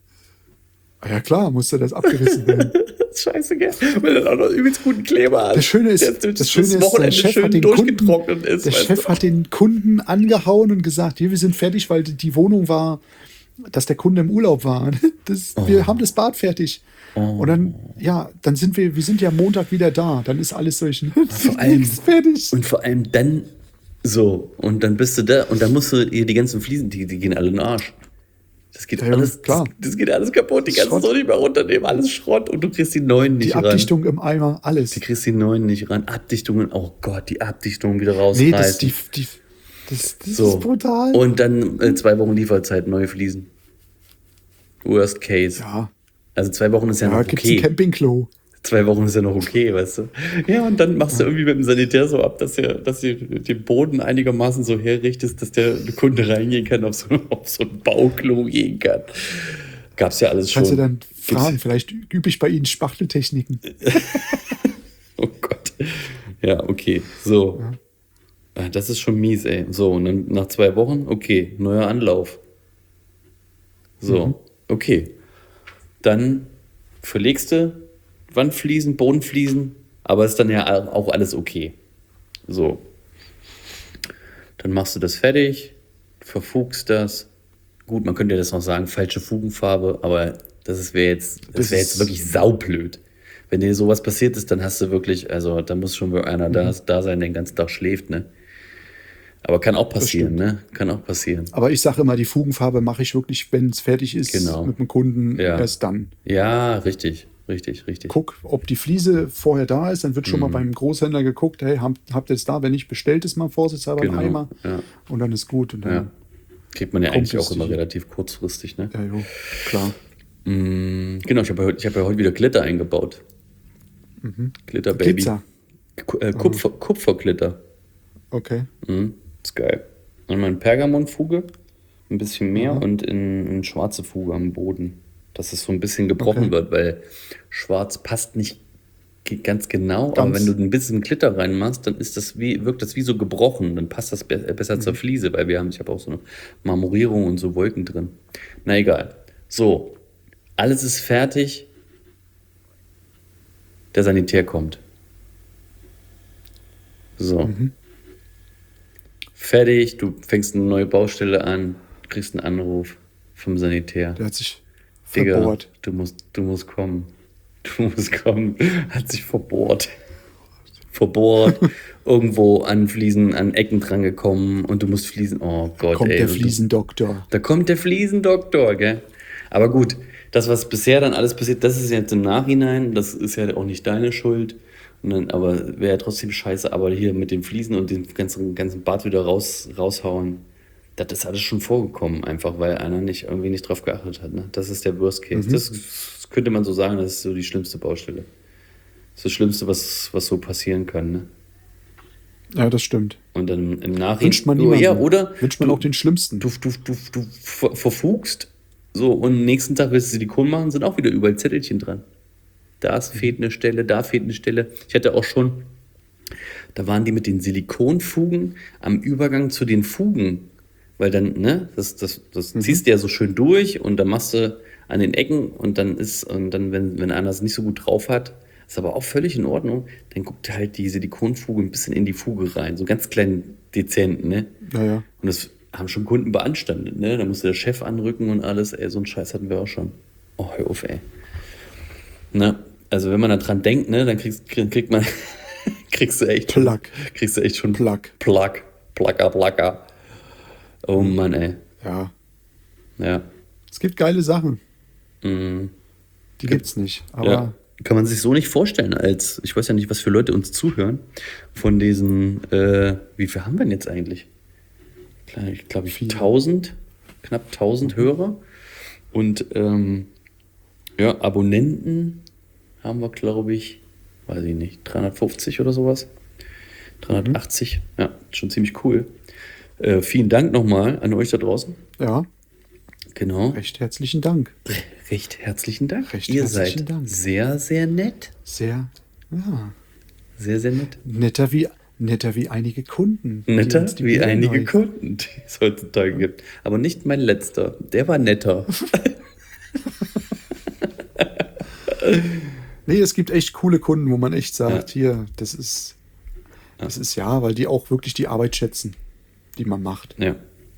Ah ja klar, musste das abgerissen werden. Scheiße, gell? Weil er auch noch übelst guten Kleber hat. Das Schöne ist, Der durch das Schöne ist, der Wochenende Chef schön hat den Kunden, durchgetrocknet ist. der weißt Chef du? hat den Kunden angehauen und gesagt, hier, wir sind fertig, weil die Wohnung war, dass der Kunde im Urlaub war. Das, Wir haben das Bad fertig. Und dann, ja, dann sind wir, wir sind ja Montag wieder da. Dann ist alles durch. vor allem- Nichts fertig. Und vor allem dann so. Und dann bist du da und dann musst du hier die ganzen Fliesen, die, die gehen alle in den Arsch. Das geht Ja, alles, klar. Das, das geht alles kaputt. Die kannst du Schrott. so nicht mehr runternehmen. Alles Schrott. Und du kriegst die neuen nicht Die ran. Abdichtung im Eimer, alles. Du kriegst die neuen nicht ran. Abdichtungen, oh Gott, die Abdichtungen wieder rausreißen. Nee, das, die, die, das, das so. ist brutal. Und dann äh, zwei Wochen Lieferzeit, neue Fliesen. Worst case. ja, Also zwei Wochen ist ja, da noch gibt es ein okay. Campingklo. Zwei Wochen ist ja noch okay, weißt du. Ja, und dann machst du irgendwie mit dem Sanitär so ab, dass du dass du den Boden einigermaßen so herrichtest, dass der Kunde reingehen kann, auf so, auf so ein Bauklo gehen kann. Gab's ja alles schon. Kannst du dann Gibt's- fragen, vielleicht übe ich bei Ihnen Spachteltechniken. Oh Gott. Ja, okay. So. Ah, das ist schon mies, ey. So, und dann nach zwei Wochen, okay, neuer Anlauf. So, okay. Dann verlegst du Wandfliesen, Bodenfliesen, aber ist dann ja auch alles okay. So. Dann machst du das fertig, verfugst das. Gut, man könnte ja das noch sagen, falsche Fugenfarbe, aber das wäre jetzt, das Das wäre jetzt ist- wirklich saublöd. Wenn dir sowas passiert ist, dann hast du wirklich, also da muss schon wirklich einer da, da sein, der den ganzen Tag schläft, ne? Aber kann auch passieren, ne? Kann auch passieren. Aber ich sage immer, die Fugenfarbe mache ich wirklich, wenn es fertig ist Genau. mit dem Kunden, Ja. erst dann. Ja, richtig, richtig, richtig. Guck, ob die Fliese vorher da ist, dann wird Mhm. schon mal beim Großhändler geguckt, hey, habt, habt ihr es da? Wenn nicht, bestellt es mal vorsichtshalber Genau, einen Eimer. ja. Und dann ist gut. Und dann, Ja. Kriegt man ja Kommt eigentlich auch es immer sicher. relativ kurzfristig, ne? ja, jo, klar. Mm, genau, ich habe ja, heute- ich hab ja heute wieder Glitter eingebaut. Glitter Baby. Glitzer. Ku- äh, Kupfer, Kupferglitter. Okay. Mhm, ist geil. Dann mal in Pergamonfuge, ein bisschen mehr Mhm. und in, in schwarze Fuge am Boden. Dass es so ein bisschen gebrochen Okay. wird, weil schwarz passt nicht ge- ganz genau, aber Ganz. wenn du ein bisschen Glitter reinmachst, dann ist das wie, wirkt das wie so gebrochen. Dann passt das be besser zur Fliese, weil wir haben, ich habe auch so eine Marmorierung und so Wolken drin. Na egal. So, alles ist fertig. Der Sanitär kommt. So. Fertig, du fängst eine neue Baustelle an, kriegst einen Anruf vom Sanitär. Der hat sich Digga, verbohrt. du musst, du musst kommen. Du musst kommen. Hat sich verbohrt. Verbohrt. Irgendwo an Fliesen, an Ecken dran gekommen und du musst Fliesen. Oh Gott, Kommt ey. der und du- Fliesendoktor. Da kommt der Fliesendoktor, gell? Aber gut, das, was bisher dann alles passiert, das ist jetzt im Nachhinein, das ist ja auch nicht deine Schuld. Und dann, aber wäre ja trotzdem scheiße, aber hier mit den Fliesen und den ganzen, ganzen Bad wieder raus, raushauen, das ist alles schon vorgekommen, einfach weil einer nicht irgendwie nicht drauf geachtet hat. Ne? Das ist der Worst Case. Das, das könnte man so sagen, das ist so die schlimmste Baustelle. Das ist das Schlimmste, was, was so passieren kann. Ne? Ja, das stimmt. Und dann im Nachhinein. Wünscht man Oh, niemandem. ja, oder? Wünscht man du, auch den Schlimmsten. Du, du, du, du ver- verfugst so und nächsten Tag willst du Silikon machen, sind auch wieder überall Zettelchen dran. Da ist- fehlt eine Stelle, da fehlt eine Stelle. Ich hatte auch schon, da waren die mit den Silikonfugen am Übergang zu den Fugen. Weil dann, ne, das, das, das ziehst du ja so schön durch und dann machst du an den Ecken und dann ist, und dann, wenn, wenn einer es nicht so gut drauf hat, ist aber auch völlig in Ordnung, dann guckt halt die Silikonfuge ein bisschen in die Fuge rein, so ganz klein dezent, ne? Ja, ja. Und das haben schon Kunden beanstandet, ne? Da musste der Chef anrücken und alles, ey, so einen Scheiß hatten wir auch schon. Oh, hör auf, ey. Ne? Also wenn man da dran denkt, ne, dann kriegst, krieg- kriegt man kriegst du echt schon, Plug. kriegst du echt schon Plug. Plug, Placker, Placker. Oh Mann, ey. Ja, Ja. es gibt geile Sachen. Mhm. Die gibt's nicht. Aber Ja. Kann man sich so nicht vorstellen, als, ich weiß ja nicht, was für Leute uns zuhören, von diesen, äh, wie viel haben wir denn jetzt eigentlich? Klar, Ich glaube, ich Viele. tausend, knapp tausend Hörer. Und ähm, ja, Abonnenten haben wir, glaube ich, weiß ich nicht, dreihundertfünfzig oder sowas. dreihundertachtzig, ja, schon ziemlich cool. Äh, vielen Dank nochmal an euch da draußen. ja, Genau. recht herzlichen Dank. Recht herzlichen Dank. Recht Ihr herzlichen seid Dank. sehr, sehr nett. Sehr, ja, Sehr, sehr nett. netter wie, netter wie einige Kunden. die Netter uns die wie Bilder einige neu- Kunden, die es heutzutage gibt. Aber nicht mein letzter. Der war netter. Nee, es gibt echt coole Kunden, wo man echt sagt, Ja. hier, das ist, das ist ja, weil die auch wirklich die Arbeit schätzen, die man macht. Ja.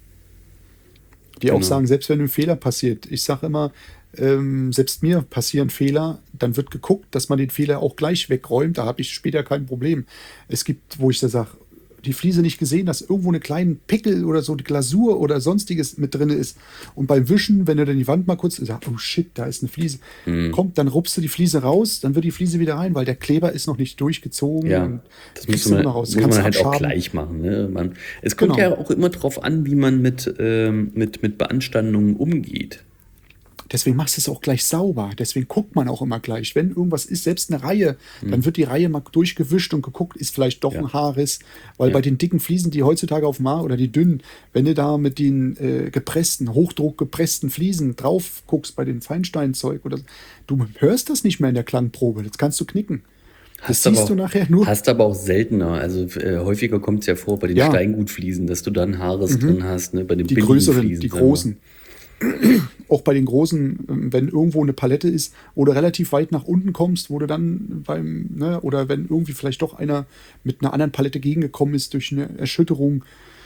Die auch Genau. sagen, selbst wenn ein Fehler passiert, ich sage immer, ähm, selbst mir passieren Fehler, dann wird geguckt, dass man den Fehler auch gleich wegräumt, da habe ich später kein Problem. Es gibt, wo ich da sage, die Fliese nicht gesehen, dass irgendwo eine kleine Pickel oder so, die Glasur oder sonstiges mit drin ist. Und beim Wischen, wenn du dann die Wand mal kurz sagst, oh shit, da ist eine Fliese, Mhm. kommt, dann rupst du die Fliese raus, dann wird die Fliese wieder rein, weil der Kleber ist noch nicht durchgezogen. Ja, und das kriegst muss du man, noch raus. muss man Kannst halt auch abschaben. gleich machen. Ne? Man, es kommt Genau. ja auch immer drauf an, wie man mit, ähm, mit, mit Beanstandungen umgeht. Deswegen machst du es auch gleich sauber. Deswegen guckt man auch immer gleich. Wenn irgendwas ist, selbst eine Reihe, dann wird die Reihe mal durchgewischt und geguckt, ist vielleicht doch Ja. ein Haarriss. Weil Ja. bei den dicken Fliesen, die heutzutage auf dem Markt oder die dünnen, wenn du da mit den äh, gepressten, Hochdruck gepressten Fliesen drauf guckst, bei den Feinsteinzeug oder so, du hörst das nicht mehr in der Klangprobe. Das kannst du knicken. Das Hast aber siehst auch, du nachher nur. Hast aber auch seltener. Also äh, häufiger kommt es ja vor bei den Ja. Steingutfliesen, dass du dann Haares drin hast, ne? Bei den Die billigen größeren, Fliesen, die sagen wir. großen. Auch bei den großen, ähm, wenn irgendwo eine Palette ist, wo du relativ weit nach unten kommst, wo du dann beim, ne, oder wenn irgendwie vielleicht doch einer mit einer anderen Palette gegengekommen ist durch eine Erschütterung.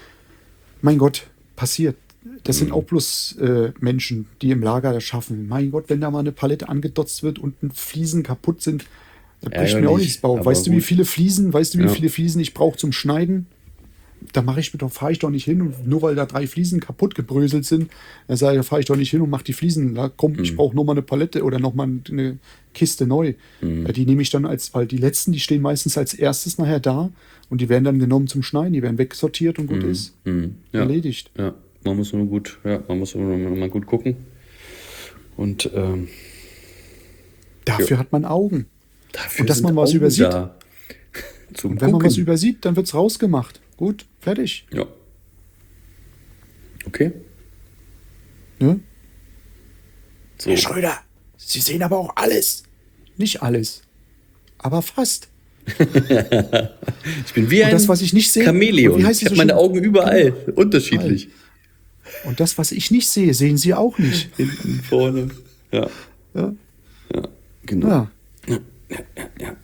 Mein Gott, passiert. Das sind auch bloß äh, Menschen, die im Lager das schaffen. Mein Gott, wenn da mal eine Palette angedotzt wird und ein Fliesen kaputt sind, da bricht mir auch Ärgerlich, nichts Bauch. aber Weißt du, wie gut. viele Fliesen, weißt du, wie Ja. viele Fliesen ich brauche zum Schneiden? Da mache ich mir doch, fahre ich doch nicht hin und nur weil da drei Fliesen kaputt gebröselt sind, dann sage ich, da fahre ich doch nicht hin und mache die Fliesen. Da komm, Mhm. ich brauche nochmal eine Palette oder nochmal eine Kiste neu. Mhm. Ja, die nehme ich dann als, weil die letzten, die stehen meistens als erstes nachher da und die werden dann genommen zum Schneiden, die werden wegsortiert und gut ist. Mhm. Ja. Erledigt. Ja, man muss nur gut, ja, man muss nur mal gut gucken. Und ähm, Dafür hat man Augen. dafür Und dass sind man was Augen übersieht. da. Zum Und wenn man was Gucken. übersieht, dann wird es rausgemacht. Gut, fertig. Ja. Okay. Ne? So. Herr Schröder, Sie sehen aber auch alles. Nicht alles, aber fast. Ich bin wie Und ein das, was ich nicht sehe, Chamäleon. und wie heißt Ich es habe so meine schön? Augen überall, unterschiedlich. Und das, was ich nicht sehe, sehen Sie auch nicht. Hinten, vorne. Ja, Ja, genau. ja. Ja.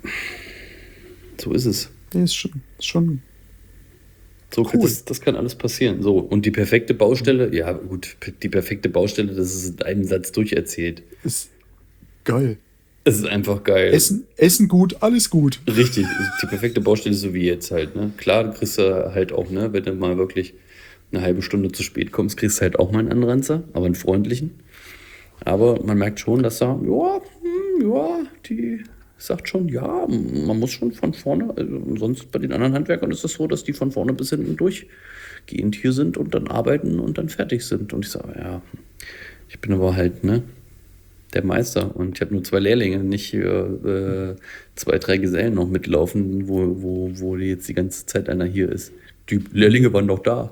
So ist es. Nee, ist schon, ist schon. So kann Cool. das, das kann alles passieren. So, und die perfekte Baustelle, ja gut, die perfekte Baustelle, das ist in einem Satz durcherzählt. Ist geil. Es ist einfach geil. Essen, Essen gut, alles gut. Richtig, die perfekte Baustelle ist so wie jetzt halt, ne? Klar, du kriegst du halt auch, ne, wenn du mal wirklich eine halbe Stunde zu spät kommst, kriegst du halt auch mal einen Anranzer, aber einen freundlichen. Aber man merkt schon, dass er, ja, hm, ja, die sagt schon, ja, man muss schon von vorne, also sonst bei den anderen Handwerkern ist es so, dass die von vorne bis hinten durchgehend hier sind und dann arbeiten und dann fertig sind. Und ich sage, ja, ich bin aber halt, ne, der Meister und ich habe nur zwei Lehrlinge, nicht hier, äh, zwei, drei Gesellen noch mitlaufen, wo, wo, wo jetzt die ganze Zeit einer hier ist. Die Lehrlinge waren doch da.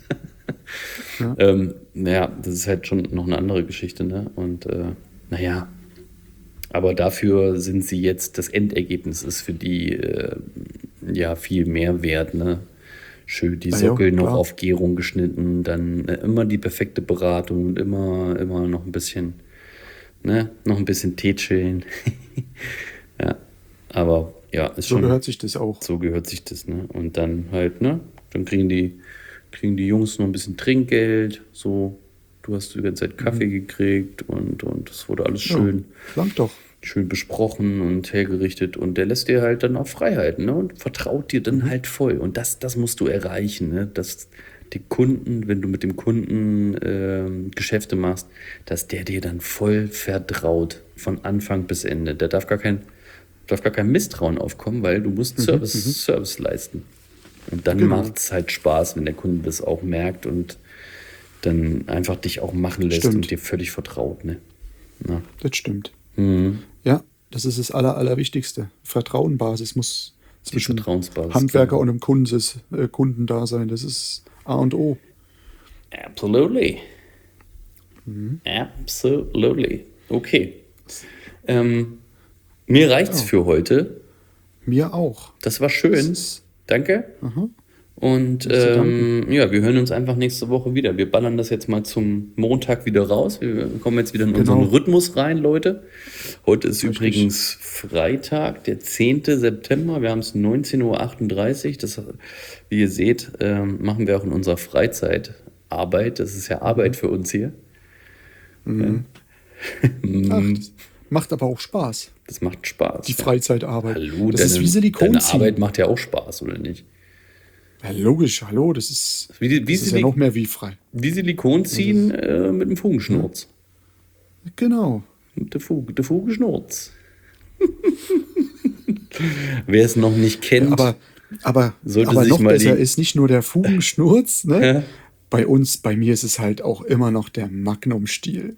Ja. ähm, naja, das ist halt schon noch eine andere Geschichte, ne? Und äh, naja, aber dafür sind sie jetzt, das Endergebnis ist für die äh, ja viel mehr wert, ne? Schön die Na ja, Sockel noch klar. auf Gärung geschnitten, dann äh, immer die perfekte Beratung und immer, immer noch ein bisschen, ne, noch ein bisschen Tee chillen. Ja, aber ja, ist So schon, gehört sich das auch. so gehört sich das, ne? Und dann halt, ne, dann kriegen die, kriegen die Jungs noch ein bisschen Trinkgeld, so, du hast die ganze Zeit Kaffee gekriegt und, und das wurde alles Ja, schön, langt doch. schön besprochen und hergerichtet und der lässt dir halt dann auch Freiheiten, ne? Und vertraut dir dann halt voll. Und das, das musst du erreichen, ne? Dass die Kunden, wenn du mit dem Kunden ähm, Geschäfte machst, dass der dir dann voll vertraut von Anfang bis Ende. Da darf gar kein, darf gar kein Misstrauen aufkommen, weil du musst Service, Service leisten. Und dann Genau. macht es halt Spaß, wenn der Kunde das auch merkt und dann einfach dich auch machen lässt Stimmt. und dir völlig vertraut, ne? Na. Das stimmt. Mhm. Ja, das ist das Aller, Allerwichtigste. Vertrauenbasis muss zwischen Vertrauensbasis, Handwerker genau. und dem Kunden, äh, Kunden da sein. Das ist A und O. Absolutely. Absolutely. Okay. Ähm, mir reicht's Ja. für heute. Mir auch. Das war schön. Das ist- Danke. Aha. Und zu ähm, ja, wir hören uns einfach nächste Woche wieder. Wir ballern das jetzt mal zum Montag wieder raus. Wir kommen jetzt wieder in unseren Genau. Rhythmus rein, Leute. Heute ist Richtig. übrigens Freitag, der zehnte September. Wir haben es neunzehn Uhr achtunddreißig. Das, wie ihr seht, ähm, machen wir auch in unserer Freizeit Arbeit. Das ist ja Arbeit für uns hier. Ach, das macht aber auch Spaß. Das macht Spaß. Die Freizeitarbeit. Hallo, das deine, ist wie Silikon deine ziehen. Arbeit macht ja auch Spaß, oder nicht? Ja, logisch, hallo, das ist, Wie, die- wie, das ist ja Silik noch mehr wie frei. wie Silikon ziehen äh, mit dem Fugenschnurz. Genau. Mit der, Fuge, der Fugenschnurz. Wer es noch nicht kennt, Aber, aber, Sollte aber sich noch mal besser die- ist nicht nur der Fugenschnurz, ne? Ja. Bei uns, bei mir ist es halt auch immer noch der Magnum-Stiel.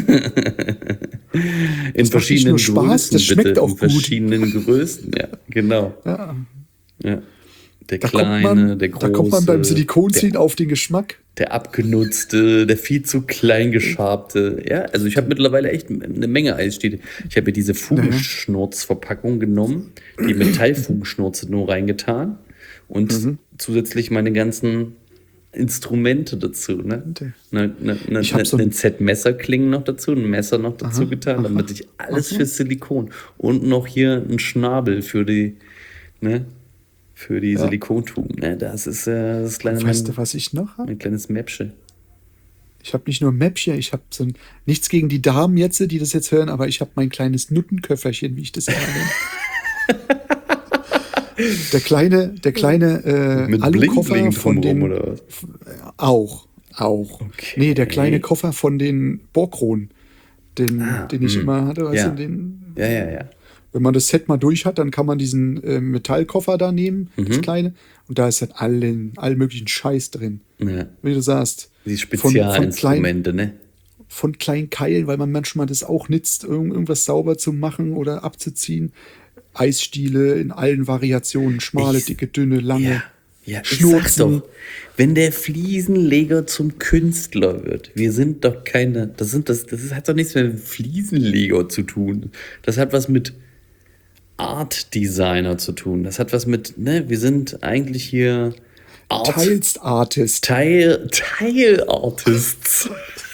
in verschiedenen nur Spaß, Größen, das schmeckt bitte, auch in gut. verschiedenen Größen, ja, genau. Ja, Ja. Der da, kleine, kommt man, der große, da kommt man beim Silikonziehen der, auf den Geschmack. der abgenutzte, der viel zu klein geschabte. Ja, also ich habe mittlerweile echt eine Menge Eisstiele. Ich habe mir diese Fugenschnurzverpackung genommen, die Metallfugenschnurze nur reingetan und Mhm. zusätzlich meine ganzen Instrumente dazu, ne? Ne, ne, ne, Ich hab ne, so ein- ein Set Messerklingen noch dazu, ein Messer noch dazu getan, damit ich alles für Silikon und noch hier ein Schnabel für die, ne, für die Silikontuben. Ne? Das ist äh, das kleine Weißt mein, du, was ich noch habe? mein kleines Mäppchen. Ich habe nicht nur Mäppchen, ich habe so ein, nichts gegen die Damen jetzt, die das jetzt hören, aber ich habe mein kleines Nuttenköfferchen, wie ich das immer nenne. Der kleine, der kleine äh, Mit Alukoffer Bling-Bling von drumherum, den oder was? auch, auch. Okay. Nee, der kleine Koffer von den Borkron, den, Ah, den ich hm. immer hatte, weißt Ja. du, den, Ja, ja, ja. wenn man das Set mal durch hat, dann kann man diesen äh, Metallkoffer da nehmen, Mhm. das kleine, und da ist halt allen, allen möglichen Scheiß drin. ja. Wie du sagst, Die von, von, kleinen, Spezialinstrumente, ne? von kleinen Keilen, weil man manchmal das auch nützt, irgend- irgendwas sauber zu machen oder abzuziehen. Eisstiele in allen Variationen, schmale, Ich- dicke, dünne, lange. Ja, ja, ich sag's Schnurzen. doch. Wenn der Fliesenleger zum Künstler wird, wir sind doch keine, das sind das, das hat doch nichts mehr mit Fliesenleger zu tun. Das hat was mit Art Designer zu tun. Das hat was mit, ne, wir sind eigentlich hier Art, Teils Artist. Teil, Teilartists.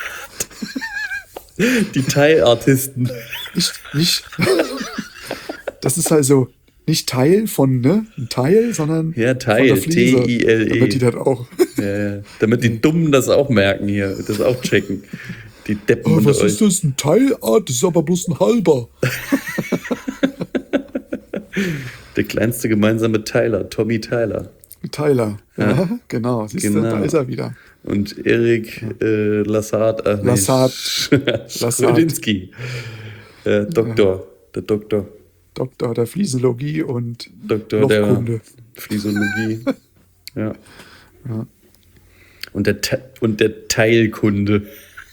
Die Teilartisten. Nicht, nicht. Das ist also nicht Teil von, ne? Ein Teil, sondern Ja, von Teil, der Fliese. T I L E. Damit die das auch. Ja, ja. Damit die Dummen das auch merken hier, das auch checken. Die Deppen Oh, unter was euch. ist das? Ein Teilart? Das ist aber bloß ein halber. Der kleinste gemeinsame Teiler, Tommy Tyler. Tyler. Ja, genau. Siehst Genau. du, da ist er wieder. Und Erik äh, Lassard. Ach, nee, Lassard. Schrödinski. Äh, Doktor. Der Doktor. Doktor der Fliesenlogie und Doktor der Lochkunde. Physiologie. Ja. Und der, Te und der Teilkunde.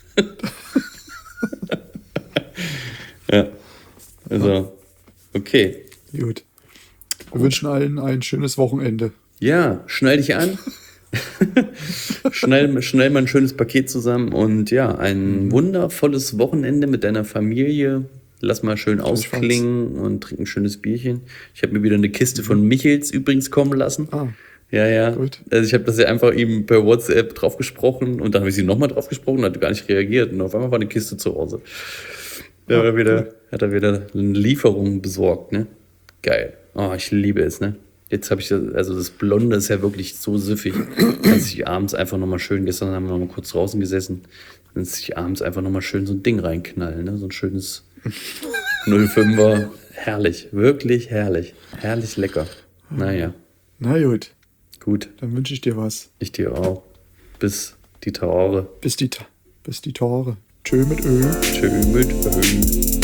Ja. Also, okay. Gut. Wir wünschen allen ein schönes Wochenende. Ja, schnall dich an. schnell, schnell mal ein schönes Paket zusammen und ja, ein wundervolles Wochenende mit deiner Familie. Lass mal schön ausklingen und trink ein schönes Bierchen. Ich habe mir wieder eine Kiste von Michels übrigens kommen lassen. Ah, Ja, ja. gut. Also ich habe das ja einfach ihm per WhatsApp drauf gesprochen und dann habe ich sie nochmal drauf gesprochen und hat gar nicht reagiert. Und auf einmal war eine Kiste zu Hause. Da hat er wieder, hat er wieder eine Lieferung besorgt, ne? Geil. Oh, ich liebe es, ne? Jetzt habe ich das, also das Blonde ist ja wirklich so süffig, dass ich abends einfach nochmal schön, gestern haben wir nochmal kurz draußen gesessen, dass ich abends einfach nochmal schön so ein Ding reinknallen, ne? So ein schönes null fünfer, herrlich, wirklich herrlich. Herrlich lecker. Naja, Na gut, gut, dann wünsche ich dir was. ich dir auch. Bis die Tore. Bis die, Ta- bis die Tore. Tschö mit Ö. Tschö mit Öl.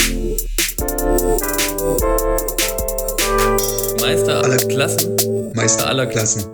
Meister aller Klassen. Meister aller Klassen.